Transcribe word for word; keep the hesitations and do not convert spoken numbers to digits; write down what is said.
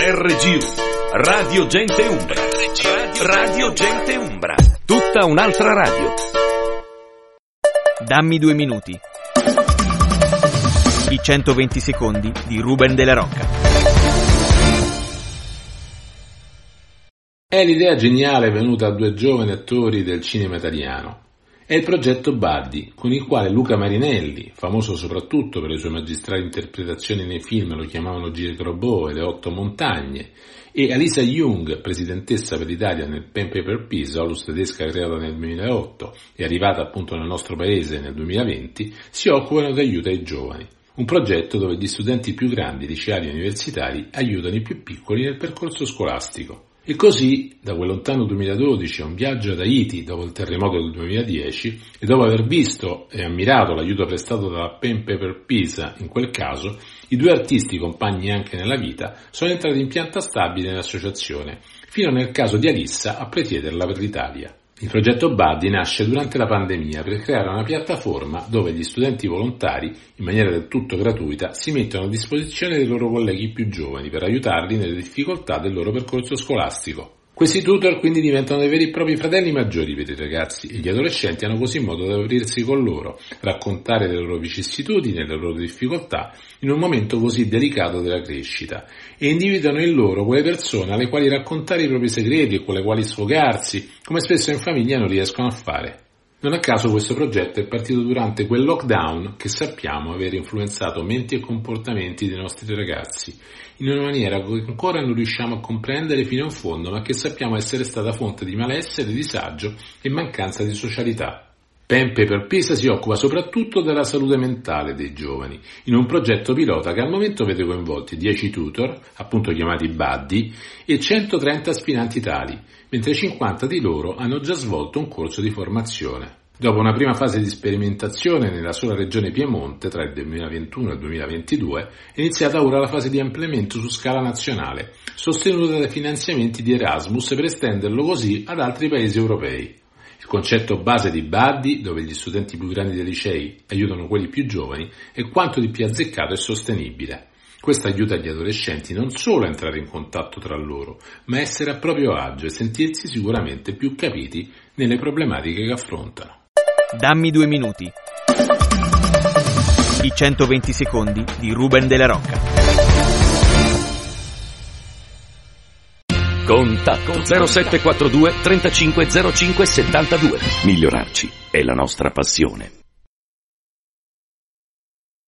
R G U, Radio Gente Umbra, Radio Gente Umbra, tutta un'altra radio. Dammi due minuti. I centoventi secondi di Ruben Della Rocca. È l'idea geniale venuta a due giovani attori del cinema italiano. È il progetto Buddy, con il quale Luca Marinelli, famoso soprattutto per le sue magistrali interpretazioni nei film Lo chiamavano Giretrobò e Le otto montagne, e Alisa Jung, presidentessa per l'Italia nel Pen Paper Peace, Onlus tedesca creata nel duemilaotto e arrivata appunto nel nostro paese nel duemilaventi, si occupano di aiuto ai giovani. Un progetto dove gli studenti più grandi, liceali e universitari, aiutano i più piccoli nel percorso scolastico. E così, da quel lontano duemiladodici a un viaggio ad Haiti dopo il terremoto del duemiladieci, e dopo aver visto e ammirato l'aiuto prestato dalla Pen Paper Peace in quel caso, i due artisti, compagni anche nella vita, sono entrati in pianta stabile nell'associazione, fino nel caso di Alissa a presiederla per l'Italia. Il progetto Buddy nasce durante la pandemia per creare una piattaforma dove gli studenti volontari, in maniera del tutto gratuita, si mettono a disposizione dei loro colleghi più giovani per aiutarli nelle difficoltà del loro percorso scolastico. Questi tutor quindi diventano dei veri e propri fratelli maggiori per i ragazzi e gli adolescenti hanno così modo di aprirsi con loro, raccontare le loro vicissitudini e le loro difficoltà in un momento così delicato della crescita e individuano in loro quelle persone alle quali raccontare i propri segreti e con le quali sfogarsi, come spesso in famiglia non riescono a fare. Non a caso questo progetto è partito durante quel lockdown che sappiamo aver influenzato menti e comportamenti dei nostri ragazzi, in una maniera che ancora non riusciamo a comprendere fino in fondo, ma che sappiamo essere stata fonte di malessere, disagio e mancanza di socialità. Pen Paper Peace si occupa soprattutto della salute mentale dei giovani, in un progetto pilota che al momento vede coinvolti dieci tutor, appunto chiamati Buddy, e centotrenta aspiranti tali, mentre cinquanta di loro hanno già svolto un corso di formazione. Dopo una prima fase di sperimentazione nella sola regione Piemonte tra il duemilaventuno e il duemilaventidue, è iniziata ora la fase di ampliamento su scala nazionale, sostenuta dai finanziamenti di Erasmus per estenderlo così ad altri paesi europei. Il concetto base di Buddy, dove gli studenti più grandi dei licei aiutano quelli più giovani, è quanto di più azzeccato e sostenibile. Questo aiuta gli adolescenti non solo a entrare in contatto tra loro, ma a essere a proprio agio e sentirsi sicuramente più capiti nelle problematiche che affrontano. Dammi due minuti. I centoventi secondi di Ruben Della Rocca. Contatto zero sette quattro due trentacinque zero cinque settantadue. Migliorarci è la nostra passione.